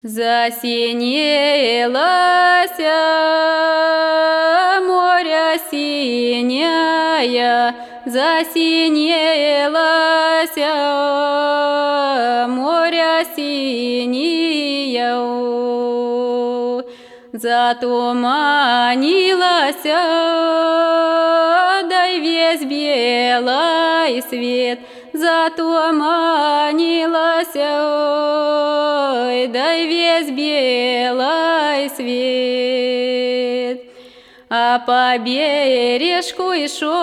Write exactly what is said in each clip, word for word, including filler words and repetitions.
Засинелась море синяя, засинелась море синяя, затуманилась, дай весь белый свет, затуманилась, ой, дай весь белый свет. А по бережку и шел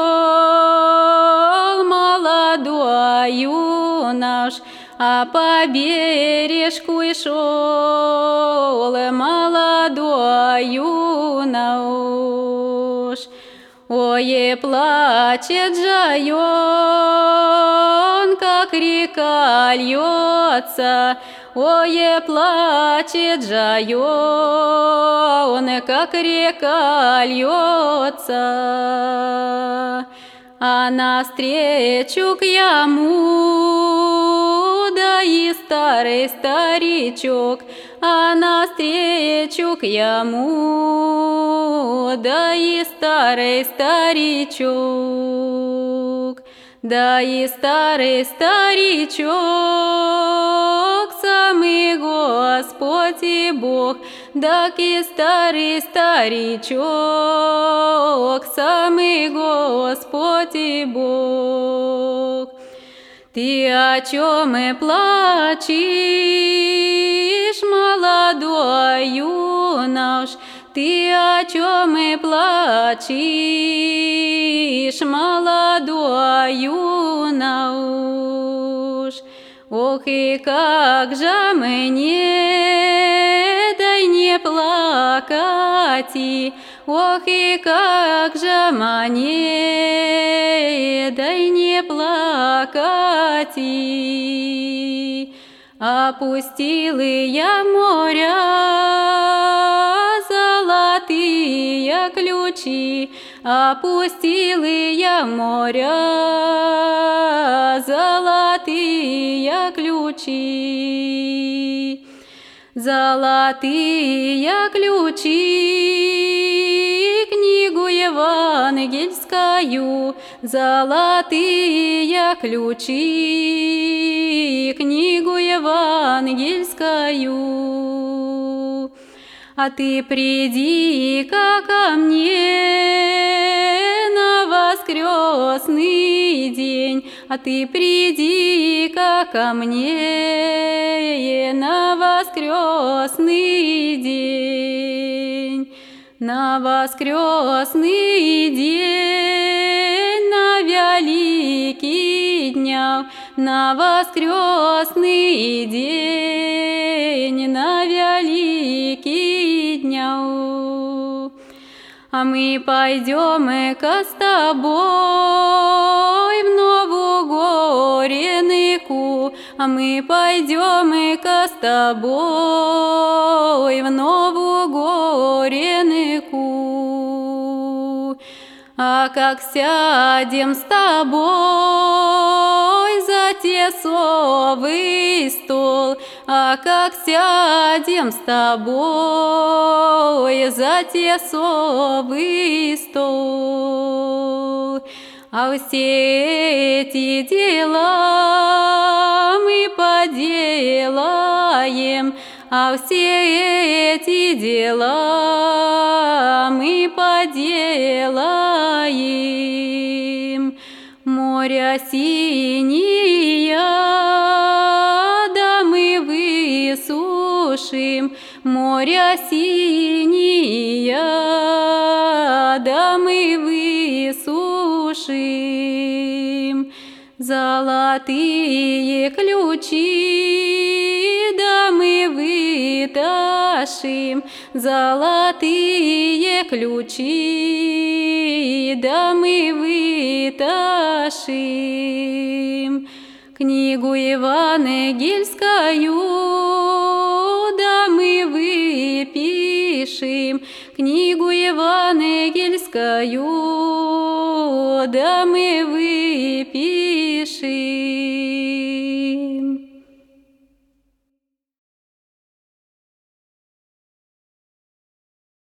молодой юнош, а по бережку и шел молодой юнош. Ой, плачет же он, как река льется, ой, плачет же он, как река льется. А навстречу к яму, да и старый старичок, а навстречу к яму, да и старый старичок, да и старый старичок, самый Господь и Бог, да и старый старичок, самый Господь и Бог. Ты о чем и плачешь, молодой юнош, ты о чем и плачешь, молодой юнош? Ох, и как же мне, дай не плакати, ох, и как же мне, дай не плакати. Опустил я моря золотые ключи, опустил я моря золотые ключи, золотые ключи, книгу евангельскую, золотые ключи, книгу евангельскую. А ты приди-ка ко мне на воскресный день, а ты приди-ка ко мне на воскресный день, на воскресный день, на великий дня, на воскресный день, на великий дня. А мы пойдем-ка с тобой в Нову Горенку, а мы пойдем-ка с тобой в Нову Горенку. А как сядем с тобой за тесовый стол, а как сядем с тобой за тесовый стол, а все эти дела мы поделаем, а все эти дела мы поделаем. Море синее, да мы высушим, море синее, да мы высушим. Золотые ключи, да мы вытащим, золотые ключи, да мы вытащим. Книгу евангельскую, да мы выпишем, книгу евангельскую, да мы выпишем.